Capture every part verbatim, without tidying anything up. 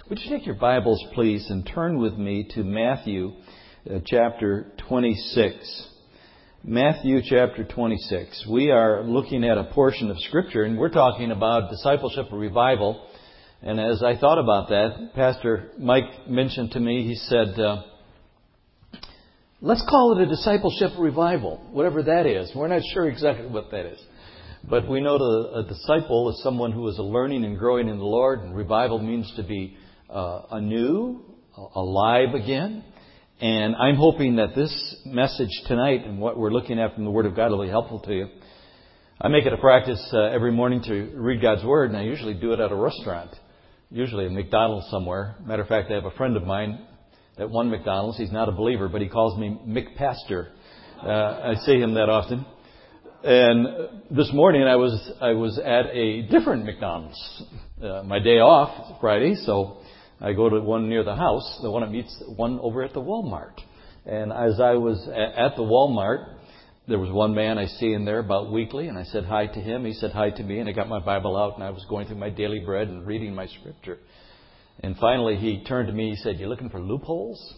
Would you take your Bibles, please, and turn with me to Matthew uh, chapter twenty-six. Matthew chapter twenty-six. We are looking at a portion of Scripture, and we're talking about discipleship or revival. And as I thought about that, Pastor Mike mentioned to me, he said, uh, let's call it a discipleship revival, whatever that is. We're not sure exactly what that is. But we know that a disciple is someone who is learning and growing in the Lord, and revival means to be uh, anew, alive again. And I'm hoping that this message tonight and what we're looking at from the Word of God will be helpful to you. I make it a practice uh, every morning to read God's Word, and I usually do it at a restaurant, usually a McDonald's somewhere. Matter of fact, I have a friend of mine at one McDonald's. He's not a believer, but he calls me McPastor. Uh, I see him that often. And this morning I was I was at a different McDonald's. Uh, my day off, Friday, so I go to one near the house, the one that meets one over at the Walmart. And as I was at the Walmart, there was one man I see in there about weekly, and I said hi to him. He said hi to me, and I got my Bible out, and I was going through my daily bread and reading my Scripture. And finally he turned to me, he said, "You looking for loopholes?"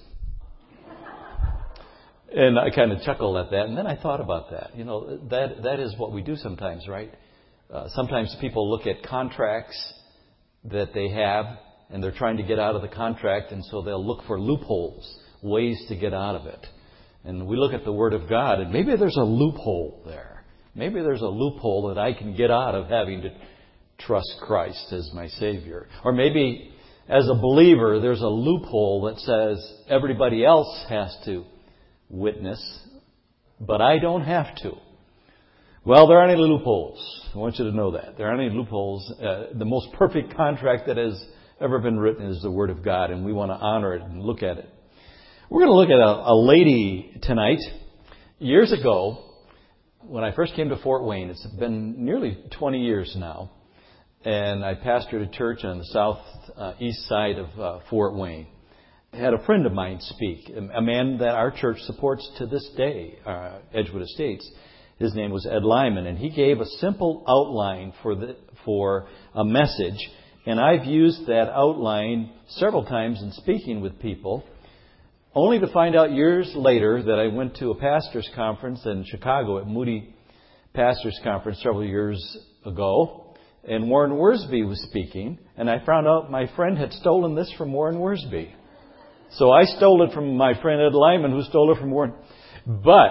And I kind of chuckled at that. And then I thought about that. You know, that that is what we do sometimes, right? Uh, sometimes people look at contracts that they have, and they're trying to get out of the contract, and so they'll look for loopholes, ways to get out of it. And we look at the Word of God, and maybe there's a loophole there. Maybe there's a loophole that I can get out of having to trust Christ as my Savior. Or maybe as a believer, there's a loophole that says everybody else has to witness, but I don't have to. Well, there aren't any loopholes. I want you to know that. There aren't any loopholes. Uh, the most perfect contract that has ever been written is the Word of God, and we want to honor it and look at it. We're going to look at a, a lady tonight. Years ago, when I first came to Fort Wayne, it's been nearly twenty years now, and I pastored a church on the south uh, east side of uh, Fort Wayne. I had a friend of mine speak, a man that our church supports to this day, uh, Edgewood Estates. His name was Ed Lyman, and he gave a simple outline for the, for a message. And I've used that outline several times in speaking with people, only to find out years later that I went to a pastor's conference in Chicago at Moody Pastor's Conference several years ago, and Warren Wiersbe was speaking, and I found out my friend had stolen this from Warren Wiersbe. So I stole it from my friend Ed Lyman, who stole it from Warren. But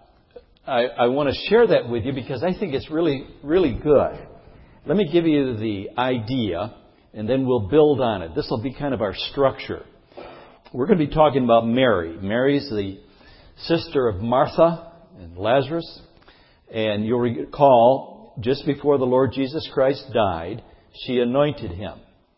I, I want to share that with you because I think it's really, really good. Let me give you the idea, and then we'll build on it. This will be kind of our structure. We're going to be talking about Mary. Mary's the sister of Martha and Lazarus. And you'll recall, just before the Lord Jesus Christ died, she anointed him.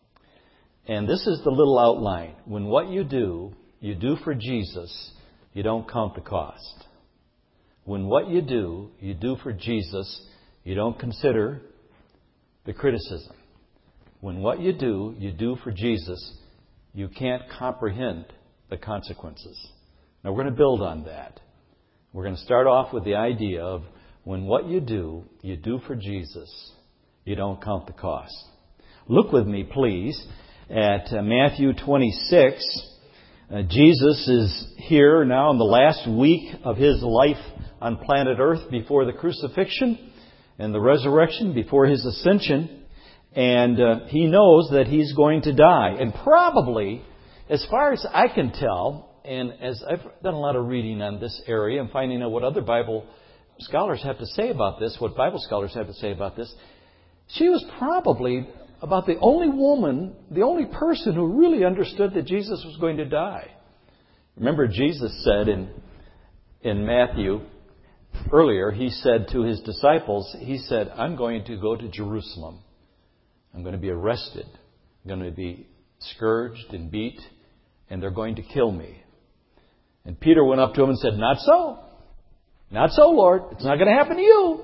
And this is the little outline. When what you do, you do for Jesus, you don't count the cost. When what you do, you do for Jesus, you don't consider the criticism. When what you do, you do for Jesus, you can't comprehend the consequences. Now we're going to build on that. We're going to start off with the idea of when what you do, you do for Jesus, you don't count the cost. Look with me, please, at uh, Matthew twenty-six. Uh, Jesus is here now in the last week of his life on planet Earth before the crucifixion and the resurrection, before his ascension. And uh, he knows that he's going to die. And probably, as far as I can tell, and as I've done a lot of reading on this area and finding out what other Bible scholars have to say about this, what Bible scholars have to say about this, she was probably about the only woman, the only person who really understood that Jesus was going to die. Remember, Jesus said in in Matthew earlier, he said to his disciples, he said, I'm going to go to Jerusalem. I'm going to be arrested. I'm going to be scourged and beat, and they're going to kill me. And Peter went up to him and said, not so. Not so, Lord. It's not going to happen to you.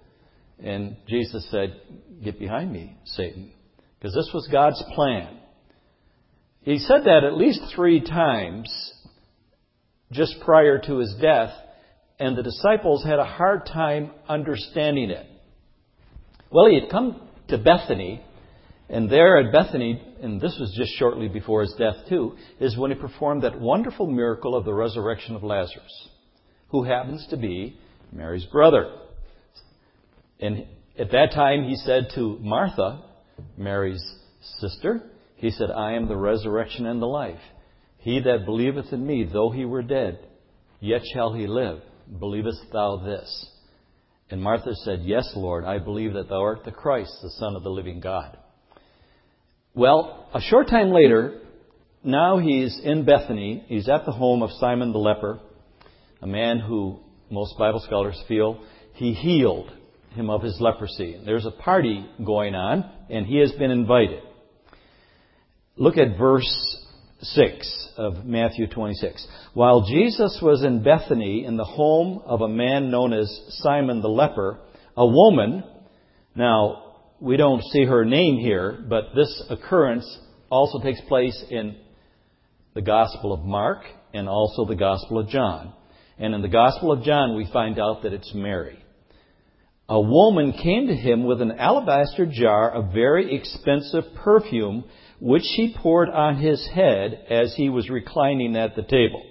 And Jesus said, get behind me, Satan. Because this was God's plan. He said that at least three times just prior to his death, and the disciples had a hard time understanding it. Well, he had come to Bethany, And there at Bethany, and this was just shortly before his death too, is when he performed that wonderful miracle of the resurrection of Lazarus, who happens to be Mary's brother. And at that time he said to Martha, Mary's sister, he said, I am the resurrection and the life. He that believeth in me, though he were dead, yet shall he live. Believest thou this? And Martha said, Yes, Lord, I believe that thou art the Christ, the Son of the living God. Well, a short time later, now he's in Bethany. He's at the home of Simon the leper, a man who most Bible scholars feel he healed him of his leprosy. There's a party going on, and he has been invited. Look at verse six of Matthew twenty-six. While Jesus was in Bethany in the home of a man known as Simon the leper, a woman, now we don't see her name here, but this occurrence also takes place in the Gospel of Mark and also the Gospel of John. And in the Gospel of John we find out that it's Mary. A woman came to him with an alabaster jar of very expensive perfume, which she poured on his head as he was reclining at the table.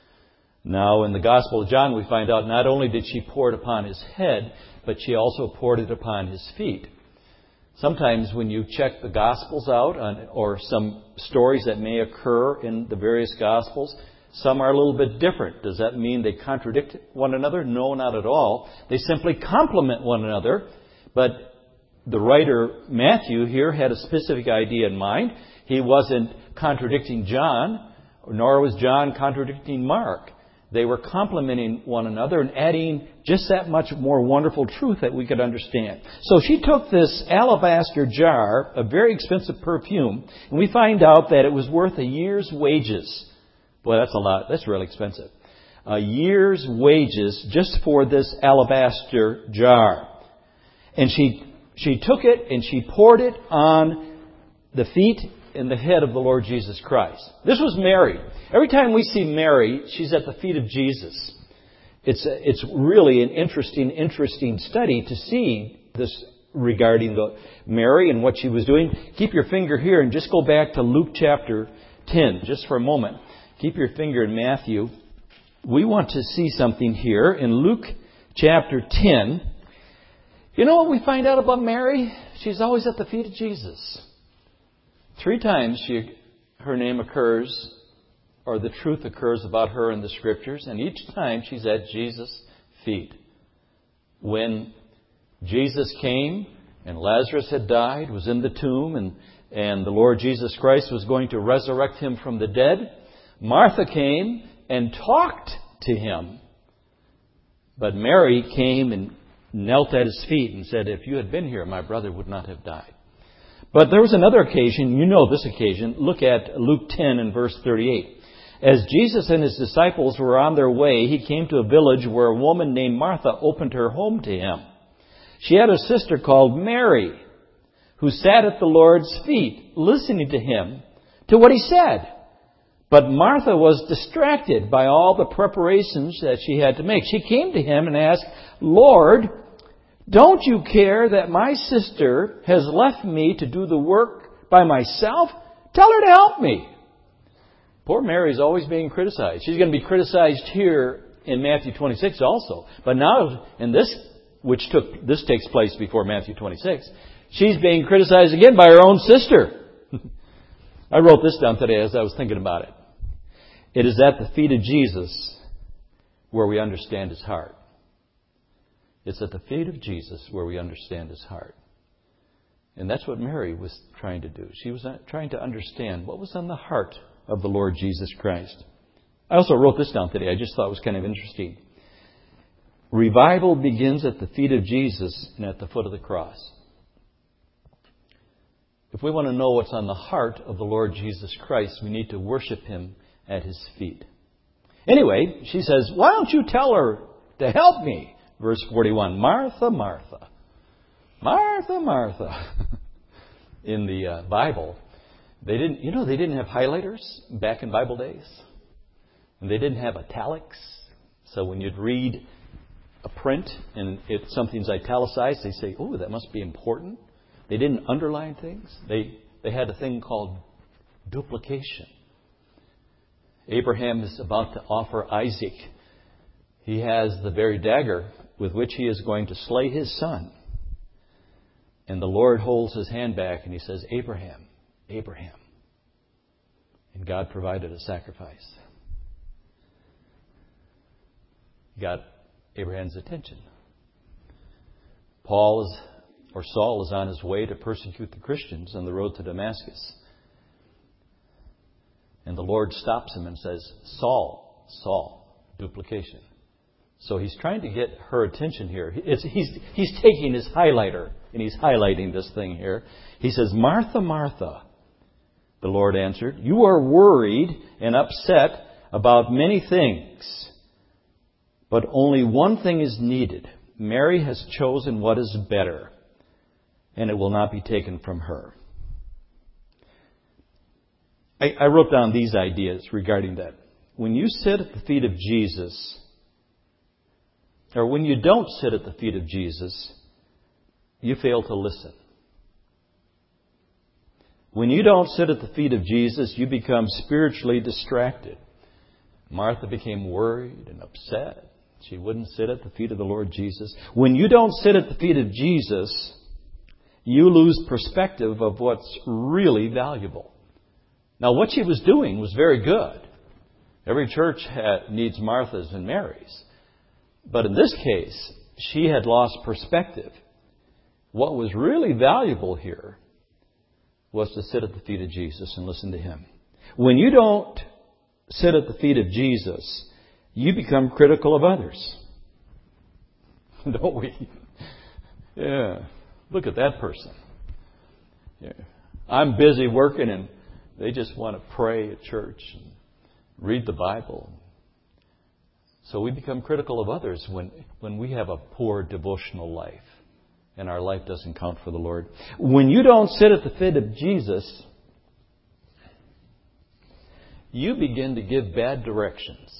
Now, in the Gospel of John, we find out not only did she pour it upon his head, but she also poured it upon his feet. Sometimes when you check the Gospels out, on, or some stories that may occur in the various Gospels, some are a little bit different. Does that mean they contradict one another? No, not at all. They simply complement one another. But the writer Matthew here had a specific idea in mind. He wasn't contradicting John, nor was John contradicting Mark. They were complementing one another and adding just that much more wonderful truth that we could understand. So she took this alabaster jar, a very expensive perfume, and we find out that it was worth a year's wages. Boy, that's a lot. That's really expensive. A year's wages just for this alabaster jar. And she she took it and she poured it on the feet and the head of the Lord Jesus Christ. This was Mary. Every time we see Mary, she's at the feet of Jesus. It's a, it's really an interesting, interesting study to see this regarding the Mary and what she was doing. Keep your finger here and just go back to Luke chapter ten just for a moment. Keep your finger in Matthew. We want to see something here in Luke chapter ten. You know what we find out about Mary? She's always at the feet of Jesus. Three times she, her name occurs, or the truth occurs about her in the Scriptures, and each time she's at Jesus' feet. When Jesus came and Lazarus had died, was in the tomb, and, and the Lord Jesus Christ was going to resurrect him from the dead, Martha came and talked to him. But Mary came and knelt at his feet and said, if you had been here, my brother would not have died. But there was another occasion, you know this occasion. Look at Luke ten and verse thirty-eight. As Jesus and his disciples were on their way, he came to a village where a woman named Martha opened her home to him. She had a sister called Mary, who sat at the Lord's feet, listening to him, to what he said. But Martha was distracted by all the preparations that she had to make. She came to him and asked, Lord, don't you care that my sister has left me to do the work by myself? Tell her to help me. Poor Mary's always being criticized. She's going to be criticized here in Matthew twenty-six also. But now in this, which took this takes place before Matthew twenty-six, she's being criticized again by her own sister. I wrote this down today as I was thinking about it. It is at the feet of Jesus where we understand his heart. It's at the feet of Jesus where we understand his heart. And that's what Mary was trying to do. She was trying to understand what was on the heart of the Lord Jesus Christ. I also wrote this down today. I just thought it was kind of interesting. Revival begins at the feet of Jesus and at the foot of the cross. If we want to know what's on the heart of the Lord Jesus Christ, we need to worship him at his feet. Anyway, she says, why don't you tell her to help me? Verse forty-one, Martha, Martha. Martha, Martha. In the uh, Bible, they didn't, you know, they didn't have highlighters back in Bible days. And they didn't have italics. So when you'd read a print and if something's italicized, they say, oh, that must be important. They didn't underline things. They, they had a thing called duplication. Abraham is about to offer Isaac. He has the very dagger with which he is going to slay his son. And the Lord holds his hand back and he says, Abraham, Abraham. And God provided a sacrifice. He got Abraham's attention. Paul is, or Saul is on his way to persecute the Christians on the road to Damascus. And the Lord stops him and says, Saul, Saul, duplication. So he's trying to get her attention here. It's, he's, he's taking his highlighter and he's highlighting this thing here. He says, Martha, Martha, the Lord answered, you are worried and upset about many things, but only one thing is needed. Mary has chosen what is better, and it will not be taken from her. I, I wrote down these ideas regarding that. When you sit at the feet of Jesus, or when you don't sit at the feet of Jesus, you fail to listen. When you don't sit at the feet of Jesus, you become spiritually distracted. Martha became worried and upset. She wouldn't sit at the feet of the Lord Jesus. When you don't sit at the feet of Jesus, you lose perspective of what's really valuable. Now, what she was doing was very good. Every church had, needs Marthas and Marys. But in this case, she had lost perspective. What was really valuable here was to sit at the feet of Jesus and listen to Him. When you don't sit at the feet of Jesus, you become critical of others. Don't we? Yeah. Look at that person. Yeah. I'm busy working and they just want to pray at church and read the Bible. So we become critical of others when, when we have a poor devotional life and our life doesn't count for the Lord. When you don't sit at the feet of Jesus, you begin to give bad directions.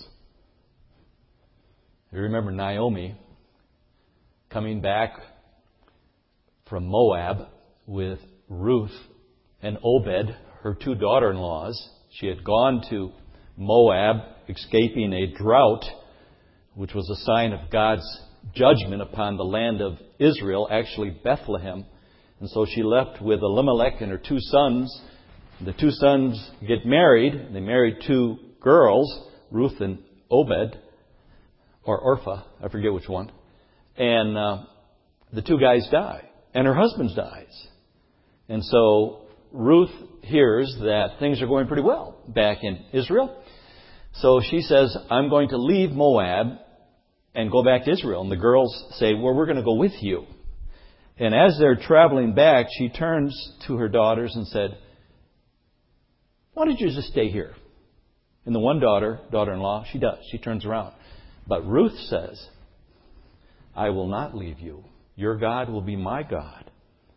You remember Naomi coming back from Moab with Ruth and Obed, her two daughter-in-laws. She had gone to Moab, escaping a drought, which was a sign of God's judgment upon the land of Israel, actually Bethlehem. And so she left with Elimelech and her two sons. The two sons get married. They married two girls, Ruth and Obed, or Orpah, I forget which one. And uh, the two guys die, and her husband dies. And so Ruth hears that things are going pretty well back in Israel. So she says, I'm going to leave Moab and go back to Israel. And the girls say, well, we're going to go with you. And as they're traveling back, she turns to her daughters and said, why don't you just stay here? And the one daughter, daughter-in-law, she does. She turns around. But Ruth says, I will not leave you. Your God will be my God.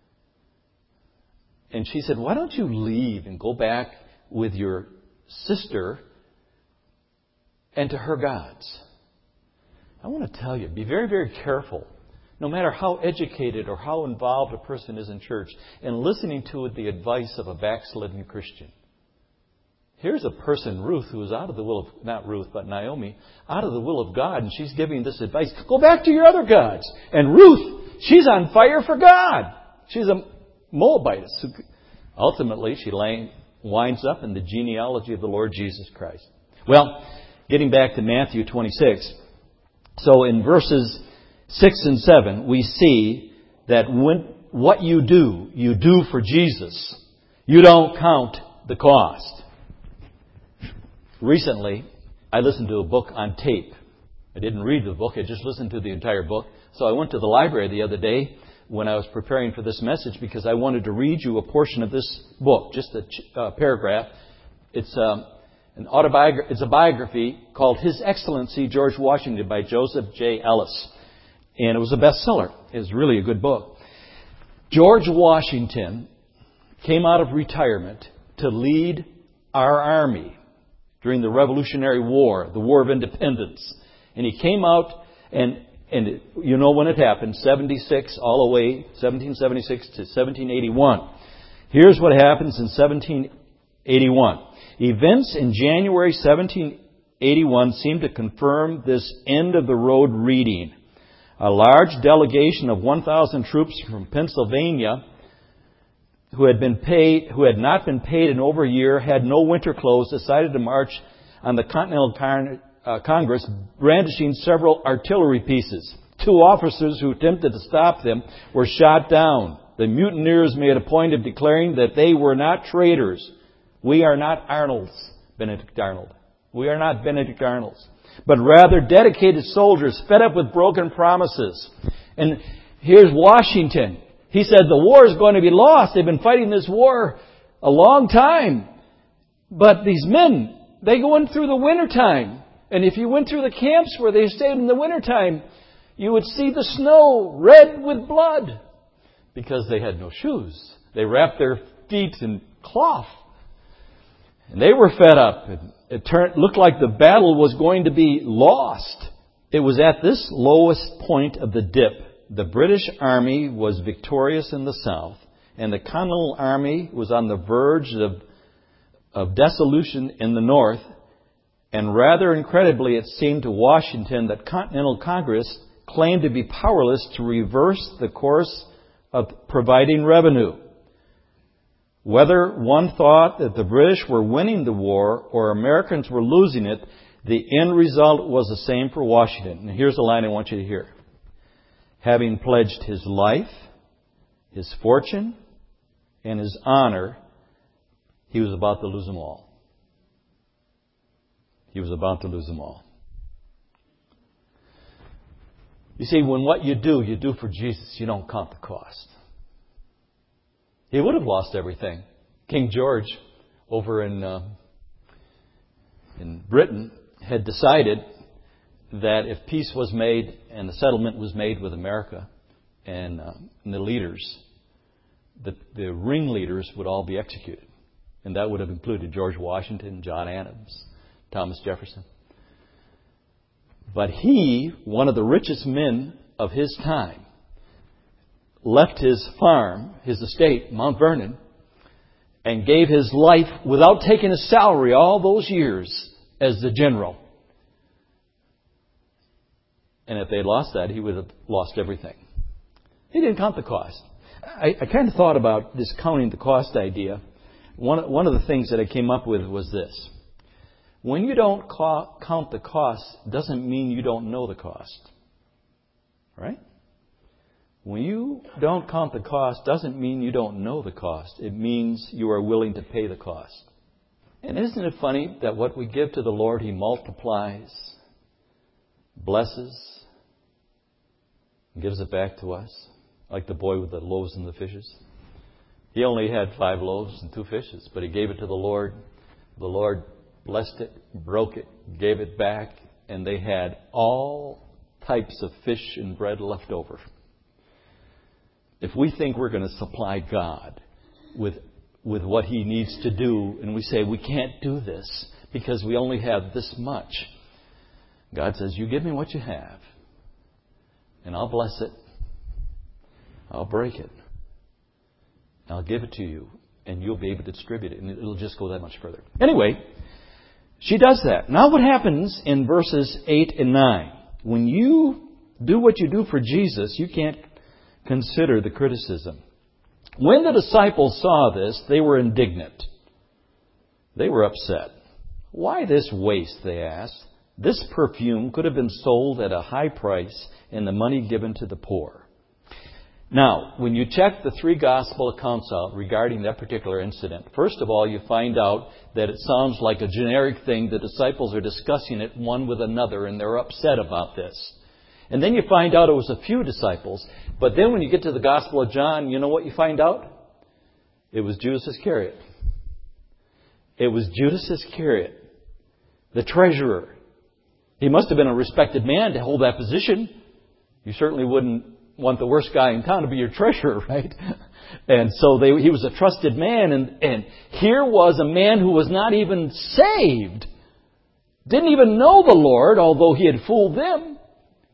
And she said, why don't you leave and go back with your sister and to her gods? I want to tell you, be very, very careful, no matter how educated or how involved a person is in church, in listening to the advice of a backslidden Christian. Here's a person, Ruth, who is out of the will of, not Ruth, but Naomi, out of the will of God, and she's giving this advice. Go back to your other gods. And Ruth, she's on fire for God. She's a Moabitess. Ultimately, she winds up in the genealogy of the Lord Jesus Christ. Well, getting back to Matthew twenty-six. So in verses six and seven, we see that when what you do, you do for Jesus. You don't count the cost. Recently, I listened to a book on tape. I didn't read the book, I just listened to the entire book. So I went to the library the other day when I was preparing for this message because I wanted to read you a portion of this book, just a uh, paragraph. It's um, an autobiography. It's a biography called His Excellency George Washington by Joseph J. Ellis. And it was a bestseller. It was really a good book. George Washington came out of retirement to lead our army during the Revolutionary War, the War of Independence. And he came out and And it, you know when it happened, seventy-six all the way, seventeen seventy-six to seventeen eighty-one. Here's what happens in seventeen eighty-one. Events in January seventeen eighty-one seem to confirm this end-of-the-road reading. A large delegation of one thousand troops from Pennsylvania who had been paid, who had not been paid in over a year, had no winter clothes, decided to march on the Continental Car- uh, Congress, brandishing several artillery pieces. Two officers who attempted to stop them were shot down. The mutineers made a point of declaring that they were not traitors. We are not Arnolds, Benedict Arnold. We are not Benedict Arnolds, but rather dedicated soldiers fed up with broken promises. And here's Washington. He said the war is going to be lost. They've been fighting this war a long time. But these men, they go in through the wintertime. And if you went through the camps where they stayed in the wintertime, you would see the snow red with blood. Because they had no shoes. They wrapped their feet in cloth. And they were fed up. It turned, looked like the battle was going to be lost. It was at this lowest point of the dip. The British Army was victorious in the south, and the Continental Army was on the verge of, of dissolution in the north. And rather incredibly, it seemed to Washington that Continental Congress claimed to be powerless to reverse the course of providing revenue. Whether one thought that the British were winning the war or Americans were losing it, the end result was the same for Washington. And here's the line I want you to hear. Having pledged his life, his fortune, and his honor, he was about to lose them all. He was about to lose them all. You see, when what you do, you do for Jesus, you don't count the cost. He would have lost everything. King George over in uh, in Britain had decided that if peace was made and the settlement was made with America and, uh, and the leaders, the, the ringleaders would all be executed. And that would have included George Washington, John Adams, Thomas Jefferson. But he, one of the richest men of his time, left his farm, his estate, Mount Vernon, and gave his life without taking a salary all those years as the general. And if they had lost that, he would have lost everything. He didn't count the cost. I, I kind of thought about this counting the cost idea. One, one of the things that I came up with was this. When you don't ca- count the cost, doesn't mean you don't know the cost. Right? When you don't count the cost, doesn't mean you don't know the cost. It means you are willing to pay the cost. And isn't it funny that what we give to the Lord, He multiplies, blesses, and gives it back to us? Like the boy with the loaves and the fishes. He only had five loaves and two fishes, but he gave it to the Lord. The Lord blessed it, broke it, gave it back, and they had all types of fish and bread left over. If we think we're going to supply God with with what He needs to do, and we say we can't do this because we only have this much, God says, you give me what you have, and I'll bless it. I'll break it. I'll give it to you, and you'll be able to distribute it, and it'll just go that much further. Anyway, she does that. Now what happens in verses eight and nine? When you do what you do for Jesus, you can't consider the criticism. When the disciples saw this, they were indignant. They were upset. Why this waste, they asked. This perfume could have been sold at a high price and the money given to the poor. Now, when you check the three gospel accounts out regarding that particular incident, first of all, you find out that it sounds like a generic thing. The disciples are discussing it one with another, and they're upset about this. And then you find out it was a few disciples. But then when you get to the Gospel of John, you know what you find out? It was Judas Iscariot. It was Judas Iscariot, the treasurer. He must have been a respected man to hold that position. You certainly wouldn't want the worst guy in town to be your treasurer, right? And so they, he was a trusted man. And, and here was a man who was not even saved. Didn't even know the Lord, although he had fooled them.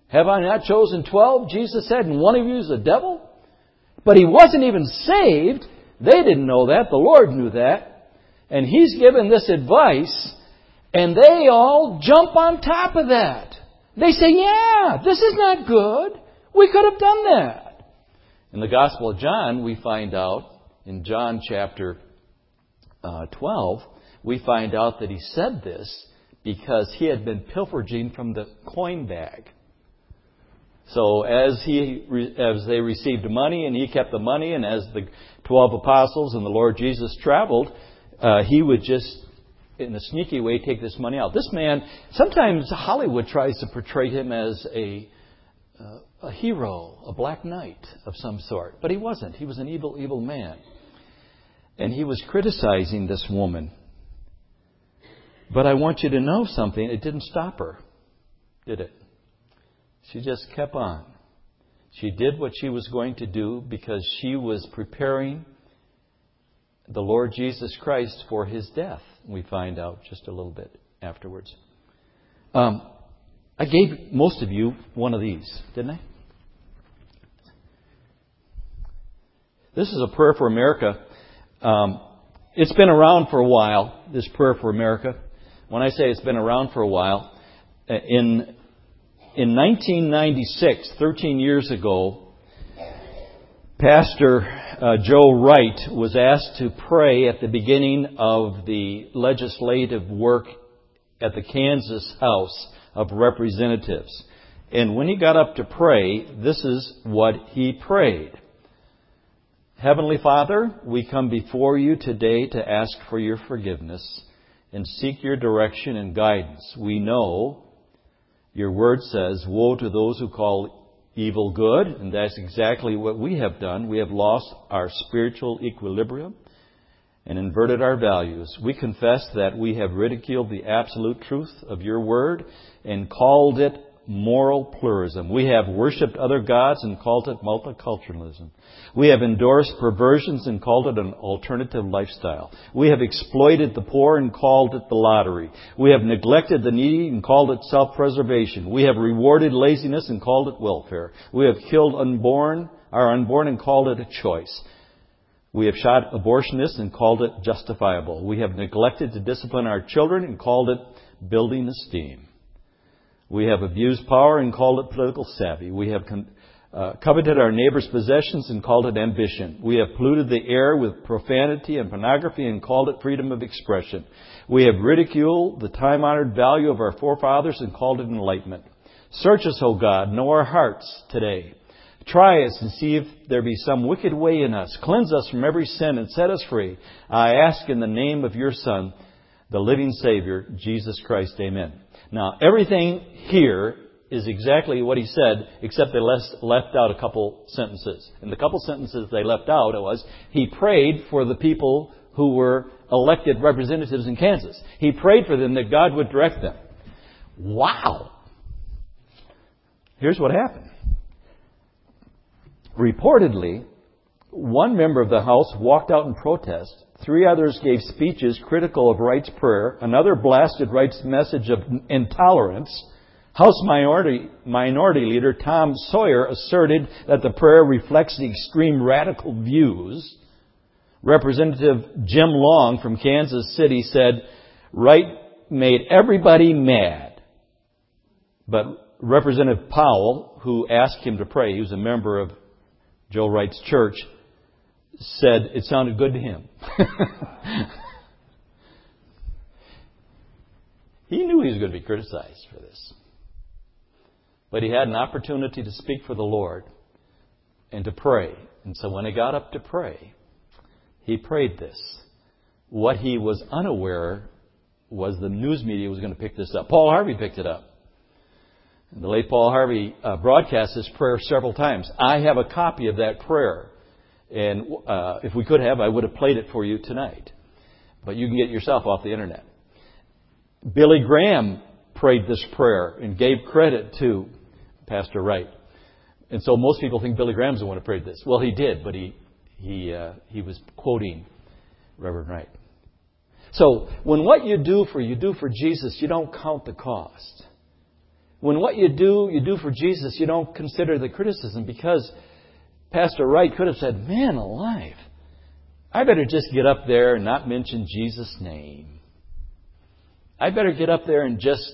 Have I not chosen twelve? Jesus said, and one of you is a devil? But he wasn't even saved. They didn't know that. The Lord knew that. And He's given this advice, and they all jump on top of that. They say, yeah, this is not good. We could have done that. In the Gospel of John, we find out, in John chapter uh, twelve, we find out that He said this because he had been pilfering from the coin bag. So as he, as they received money, and he kept the money, and as the twelve apostles and the Lord Jesus traveled, uh, he would just, in a sneaky way, take this money out. This man, sometimes Hollywood tries to portray him as a uh, a hero, a black knight of some sort, but he wasn't. He was an evil, evil man, and he was criticizing this woman. But I want you to know something. It didn't stop her, did it? She just kept on. She did what she was going to do because she was preparing the Lord Jesus Christ for His death. We find out just a little bit afterwards. Um, I gave most of you one of these, didn't I? This is a prayer for America. Um, it's been around for a while, this prayer for America. When I say it's been around for a while, in In nineteen ninety-six, thirteen years ago, Pastor uh, Joe Wright was asked to pray at the beginning of the legislative work at the Kansas House of Representatives. And when he got up to pray, this is what he prayed. Heavenly Father, we come before you today to ask for your forgiveness and seek your direction and guidance. We know your word says, woe to those who call evil good, and that's exactly what we have done. We have lost our spiritual equilibrium and inverted our values. We confess that we have ridiculed the absolute truth of your word and called it moral pluralism. We have worshipped other gods and called it multiculturalism. We have endorsed perversions and called it an alternative lifestyle. We have exploited the poor and called it the lottery. We have neglected the needy and called it self-preservation. We have rewarded laziness and called it welfare. We have killed unborn, our unborn and called it a choice. We have shot abortionists and called it justifiable. We have neglected to discipline our children and called it building esteem. We have abused power and called it political savvy. We have con- uh, coveted our neighbor's possessions and called it ambition. We have polluted the air with profanity and pornography and called it freedom of expression. We have ridiculed the time-honored value of our forefathers and called it enlightenment. Search us, O God, know our hearts today. Try us and see if there be some wicked way in us. Cleanse us from every sin and set us free. I ask in the name of your Son, the living Savior, Jesus Christ. Amen. Now, everything here is exactly what he said, except they left out a couple sentences. And the couple sentences they left out was, he prayed for the people who were elected representatives in Kansas. He prayed for them that God would direct them. Wow! Here's what happened. Reportedly, one member of the House walked out in protest. Three others gave speeches critical of Wright's prayer. Another blasted Wright's message of intolerance. House Minority, Minority Leader Tom Sawyer asserted that the prayer reflects the extreme radical views. Representative Jim Long from Kansas City said, Wright made everybody mad. But Representative Powell, who asked him to pray, he was a member of Joe Wright's church, said it sounded good to him. He knew he was going to be criticized for this. But he had an opportunity to speak for the Lord and to pray. And so when he got up to pray, he prayed this. What he was unaware was the news media was going to pick this up. Paul Harvey picked it up. The late Paul Harvey uh, broadcast this prayer several times. I have a copy of that prayer. And uh, if we could have, I would have played it for you tonight. But you can get it yourself off the internet. Billy Graham prayed this prayer and gave credit to Pastor Wright. And so most people think Billy Graham's the one who prayed this. Well, he did, but he he uh, he was quoting Reverend Wright. So when what you do for you do for Jesus, you don't count the cost. When what you do, you do for Jesus, you don't consider the criticism, because Pastor Wright could have said, man alive, I better just get up there and not mention Jesus' name. I better get up there and just...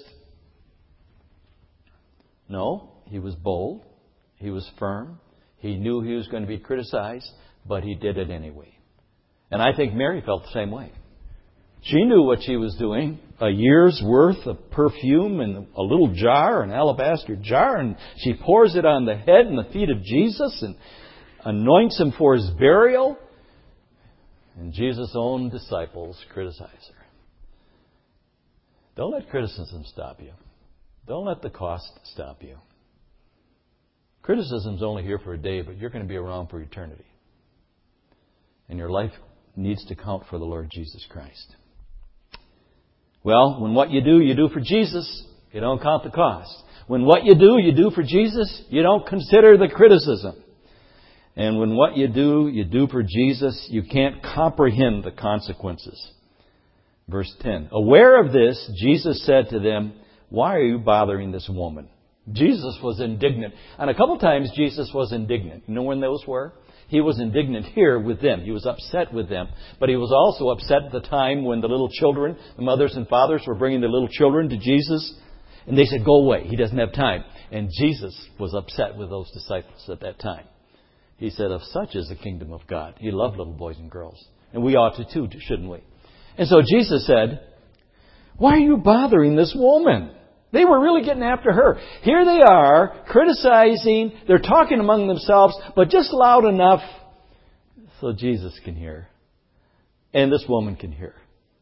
No, he was bold. He was firm. He knew he was going to be criticized, but he did it anyway. And I think Mary felt the same way. She knew what she was doing. A year's worth of perfume in a little jar, an alabaster jar, and she pours it on the head and the feet of Jesus and anoints him for his burial. And Jesus' own disciples criticize her. Don't let criticism stop you. Don't let the cost stop you. Criticism's only here for a day, but you're going to be around for eternity. And your life needs to count for the Lord Jesus Christ. Well, when what you do, you do for Jesus, you don't count the cost. When what you do, you do for Jesus, you don't consider the criticism. And when what you do, you do for Jesus, you can't comprehend the consequences. Verse ten. Aware of this, Jesus said to them, why are you bothering this woman? Jesus was indignant. And a couple times Jesus was indignant. You know when those were? He was indignant here with them. He was upset with them. But he was also upset at the time when the little children, the mothers and fathers, were bringing the little children to Jesus. And they said, go away. He doesn't have time. And Jesus was upset with those disciples at that time. He said, of such is the kingdom of God. He loved little boys and girls. And we ought to too, shouldn't we? And so Jesus said, why are you bothering this woman? They were really getting after her. Here they are, criticizing. They're talking among themselves, but just loud enough so Jesus can hear. And this woman can hear.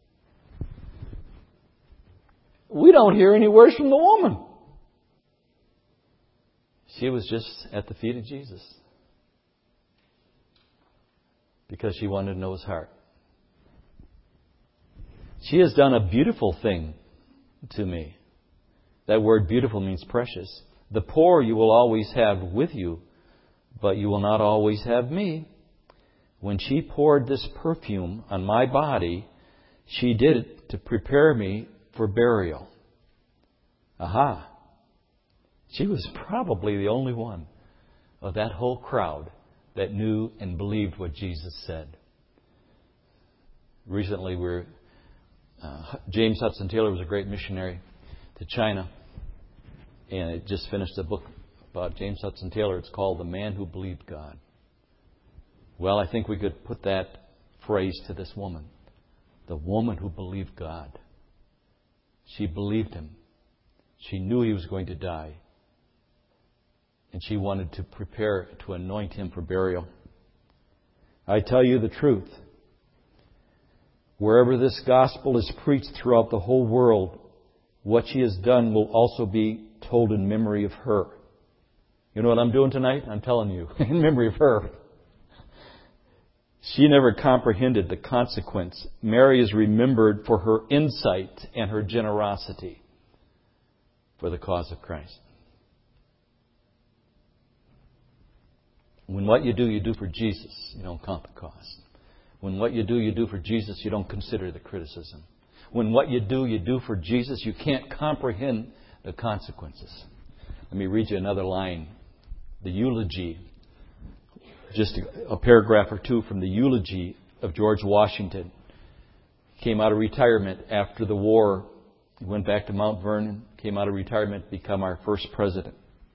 We don't hear any words from the woman. She was just at the feet of Jesus. Because she wanted to know his heart. She has done a beautiful thing to me. That word beautiful means precious. The poor you will always have with you, but you will not always have me. When she poured this perfume on my body, she did it to prepare me for burial. Aha! She was probably the only one of that whole crowd that knew and believed what Jesus said. Recently, we're, uh, James Hudson Taylor was a great missionary to China. And it just finished a book about James Hudson Taylor. It's called The Man Who Believed God. Well, I think we could put that phrase to this woman. The woman who believed God. She believed him. She knew he was going to die. And she wanted to prepare to anoint him for burial. I tell you the truth. Wherever this gospel is preached throughout the whole world, what she has done will also be told in memory of her. You know what I'm doing tonight? I'm telling you, in memory of her. She never comprehended the consequence. Mary is remembered for her insight and her generosity for the cause of Christ. When what you do, you do for Jesus, you don't count the cost. When what you do, you do for Jesus, you don't consider the criticism. When what you do, you do for Jesus, you can't comprehend the consequences. Let me read you another line. The eulogy. Just a, a paragraph or two from the eulogy of George Washington. He came out of retirement after the war. He went back to Mount Vernon, came out of retirement to become our first president.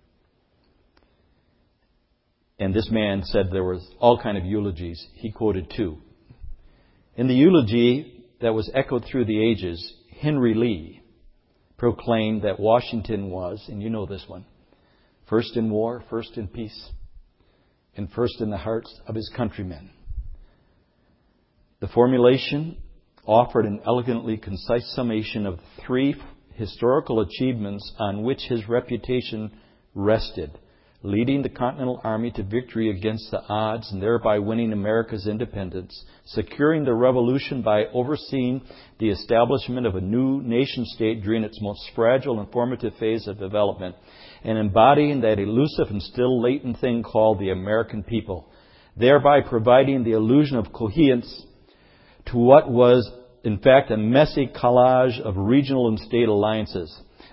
And this man said there was all kind of eulogies. He quoted two. In the eulogy that was echoed through the ages, Henry Lee proclaimed that Washington was, and you know this one, first in war, first in peace, and first in the hearts of his countrymen. The formulation offered an elegantly concise summation of three historical achievements on which his reputation rested: leading the Continental Army to victory against the odds and thereby winning America's independence, securing the Revolution by overseeing the establishment of a new nation-state during its most fragile and formative phase of development, and embodying that elusive and still latent thing called the American people, thereby providing the illusion of coherence to what was, in fact, a messy collage of regional and state alliances.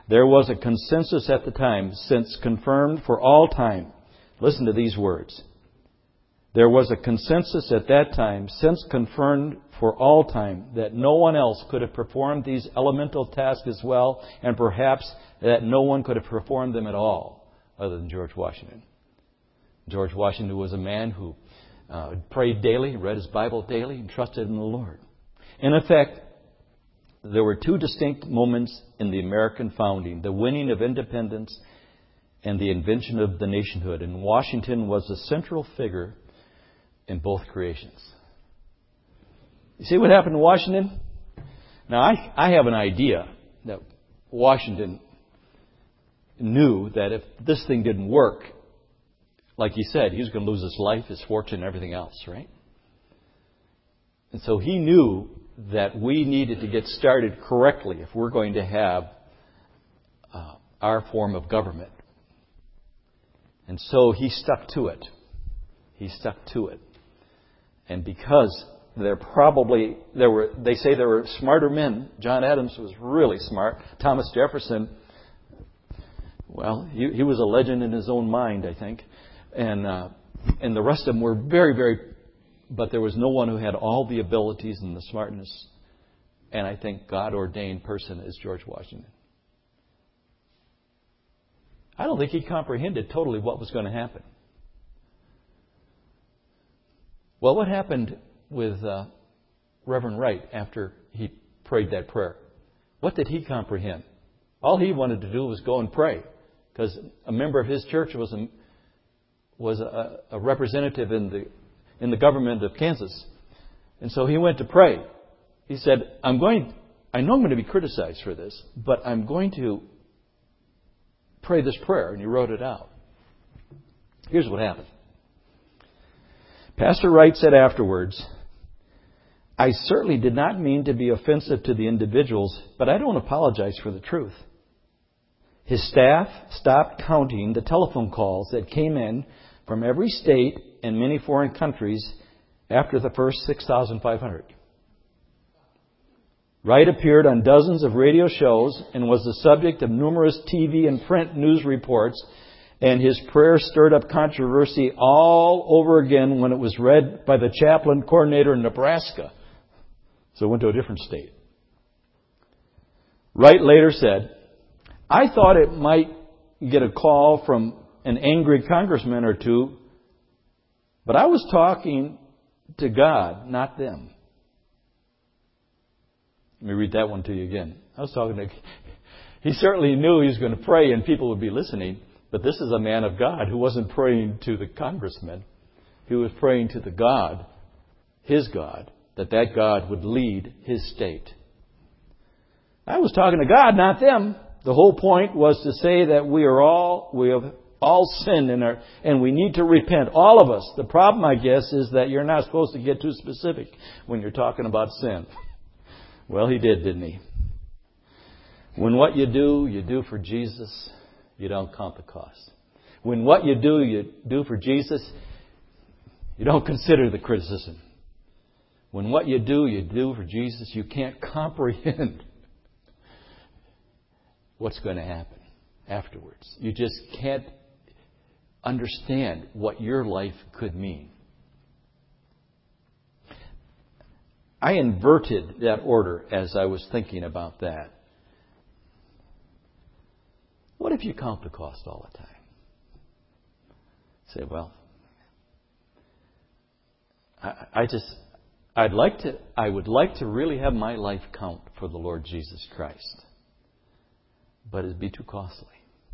There was a consensus at the time, since confirmed for all time. Listen to these words. There was a consensus at that time, since confirmed for all time, that no one else could have performed these elemental tasks as well, and perhaps that no one could have performed them at all other than George Washington. George Washington was a man who uh, prayed daily, read his Bible daily, and trusted in the Lord. In effect, there were two distinct moments in the American founding, the winning of independence and the invention of the nationhood. And Washington was the central figure in both creations. You see what happened to Washington? Now, I, I have an idea that Washington knew that if this thing didn't work, like he said, he was going to lose his life, his fortune, and everything else, right? And so he knew that we needed to get started correctly if we're going to have uh, our form of government. And so he stuck to it. He stuck to it. And because there probably, there were, they say there were smarter men. John Adams was really smart. Thomas Jefferson, well, he, he was a legend in his own mind, I think. And, uh, and the rest of them were very, very, but there was no one who had all the abilities and the smartness, and I think God-ordained person as George Washington. I don't think he comprehended totally what was going to happen. Well, what happened with uh, Reverend Wright after he prayed that prayer? What did he comprehend? All he wanted to do was go and pray, because a member of his church was a, was a, a representative in the in the government of Kansas, and so he went to pray. He said, "I'm going. I know I'm going to be criticized for this, but I'm going to pray this prayer," and he wrote it out. Here's what happened. Pastor Wright said afterwards, "I certainly did not mean to be offensive to the individuals, but I don't apologize for the truth. His staff stopped counting the telephone calls that came in from every state and many foreign countries after the first six thousand five hundred. Wright appeared on dozens of radio shows and was the subject of numerous T V and print news reports, and his prayer stirred up controversy all over again when it was read by the chaplain coordinator in Nebraska. So it went to a different state. Wright later said, "I thought it might get a call from an angry congressman or two, but I was talking to God, not them." Let me read that one to you again. I was talking to... He certainly knew he was going to pray and people would be listening, but this is a man of God who wasn't praying to the congressman. He was praying to the God, his God, that that God would lead his state. I was talking to God, not them. The whole point was to say that we are all, we have all sinned in our, and we need to repent. All of us. The problem, I guess, is that you're not supposed to get too specific when you're talking about sin. Well, he did, didn't he? When what you do, you do for Jesus, you don't count the cost. When what you do, you do for Jesus, you don't consider the criticism. When what you do, you do for Jesus, you can't comprehend what's going to happen afterwards. You just can't understand what your life could mean. I inverted that order as I was thinking about that. What if you count the cost all the time? Say, well, I, I just, I'd like to, I would like to really have my life count for the Lord Jesus Christ. But it'd be too costly.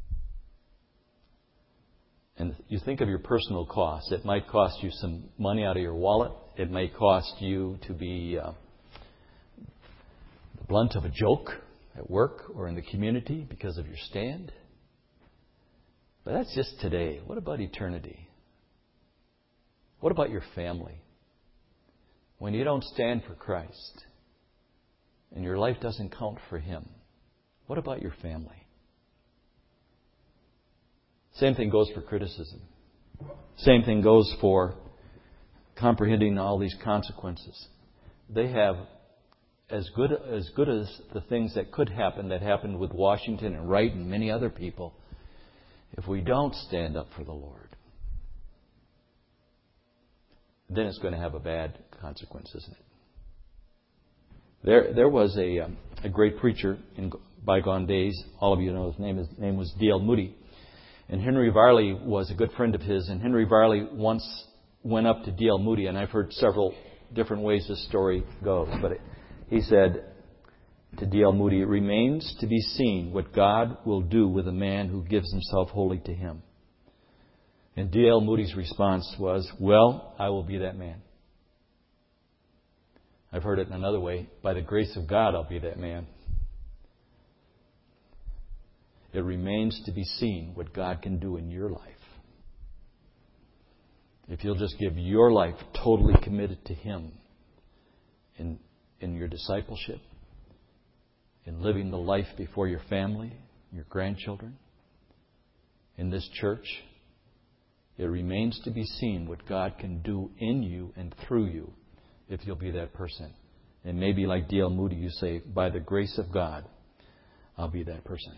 And you think of your personal costs. It might cost you some money out of your wallet. It may cost you to be uh, the blunt of a joke at work or in the community because of your stand. But that's just today. What about eternity? What about your family? When you don't stand for Christ and your life doesn't count for Him, what about your family? Same thing goes for criticism. Same thing goes for comprehending all these consequences. They have as good as good as the things that could happen, that happened with Washington and Wright and many other people, if we don't stand up for the Lord, then it's going to have a bad consequence, isn't it? There, there was a um, a great preacher in bygone days. All of you know his name. His name was D L Moody, and Henry Varley was a good friend of his. And Henry Varley once went up to D L Moody, and I've heard several different ways this story goes, but it, he said to D L Moody, "It remains to be seen what God will do with a man who gives himself wholly to Him." And D L Moody's response was, "Well, I will be that man." I've heard it in another way. By the grace of God, I'll be that man. It remains to be seen what God can do in your life. If you'll just give your life totally committed to Him in, in your discipleship, in living the life before your family, your grandchildren, in this church, it remains to be seen what God can do in you and through you if you'll be that person. And maybe like D L Moody, you say, by the grace of God, I'll be that person.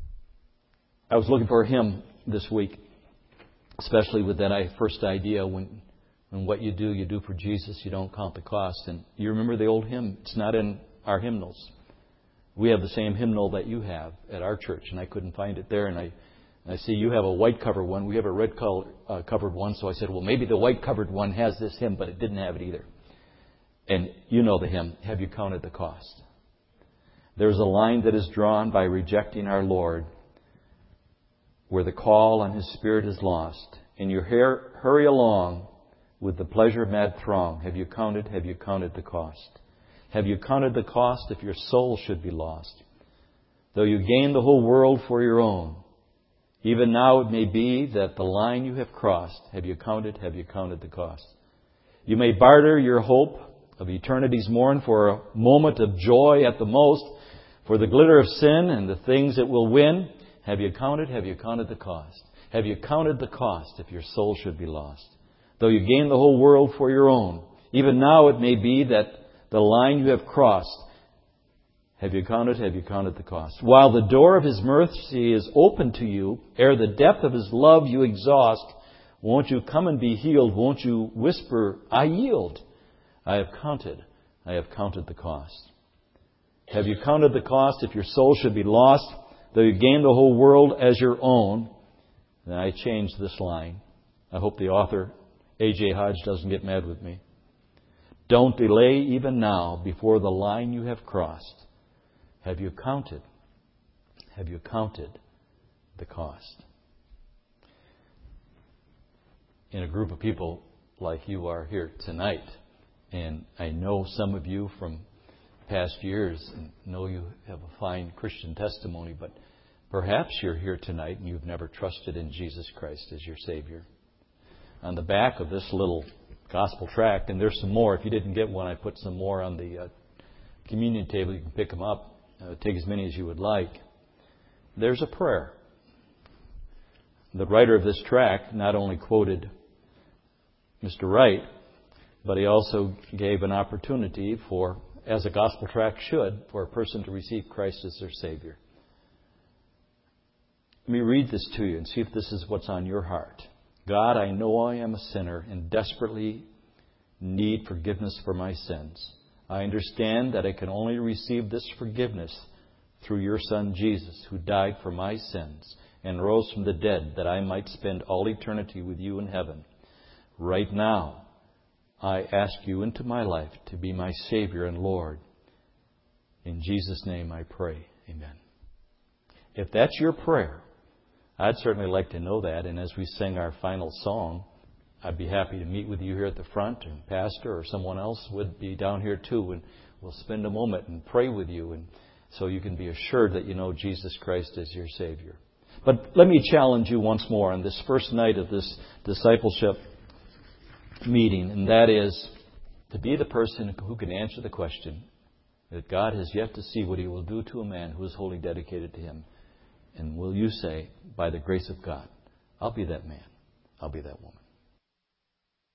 I was looking for a hymn this week, especially with that first idea, when, when what you do, you do for Jesus, you don't count the cost. And you remember the old hymn? It's not in our hymnals. We have the same hymnal that you have at our church, and I couldn't find it there. And I, I see you have a white covered one. We have a red color, uh, covered one. So I said, well, maybe the white covered one has this hymn, but it didn't have it either. And you know the hymn, Have You Counted the Cost? There's a line that is drawn by rejecting our Lord, where the call on His Spirit is lost. And you hurry along with the pleasure-mad throng. Have you counted, have you counted the cost? Have you counted the cost if your soul should be lost? Though you gain the whole world for your own, even now it may be that the line you have crossed, have you counted, have you counted the cost? You may barter your hope of eternity's morn for a moment of joy at the most, for the glitter of sin and the things it will win. Have you counted, have you counted the cost? Have you counted the cost if your soul should be lost? Though you gain the whole world for your own, even now it may be that the line you have crossed, have you counted, have you counted the cost? While the door of His mercy is open to you, ere the depth of His love you exhaust, won't you come and be healed? Won't you whisper, I yield? I have counted, I have counted the cost. Have you counted the cost if your soul should be lost? Though you gain the whole world as your own. Then I changed this line. I hope the author, A J Hodge, doesn't get mad with me. Don't delay even now before the line you have crossed. Have you counted? Have you counted the cost? In a group of people like you are here tonight, and I know some of you from past years and know you have a fine Christian testimony, but perhaps you're here tonight and you've never trusted in Jesus Christ as your Savior. On the back of this little gospel tract, and there's some more. If you didn't get one, I put some more on the uh, communion table. You can pick them up. Uh, take as many as you would like. There's a prayer. The writer of this tract not only quoted Mister Wright, but he also gave an opportunity for, as a gospel tract should, for a person to receive Christ as their Savior. Let me read this to you and see if this is what's on your heart. God, I know I am a sinner and desperately need forgiveness for my sins. I understand that I can only receive this forgiveness through your Son Jesus, who died for my sins and rose from the dead that I might spend all eternity with you in heaven. Right now, I ask you into my life to be my Savior and Lord. In Jesus' name I pray. Amen. If that's your prayer, I'd certainly like to know that. And as we sing our final song, I'd be happy to meet with you here at the front, and Pastor or someone else would be down here too, and we'll spend a moment and pray with you, and so you can be assured that you know Jesus Christ as your Savior. But let me challenge you once more on this first night of this discipleship meeting, and that is to be the person who can answer the question that God has yet to see what He will do to a man who is wholly dedicated to Him. And will you say, by the grace of God, I'll be that man, I'll be that woman.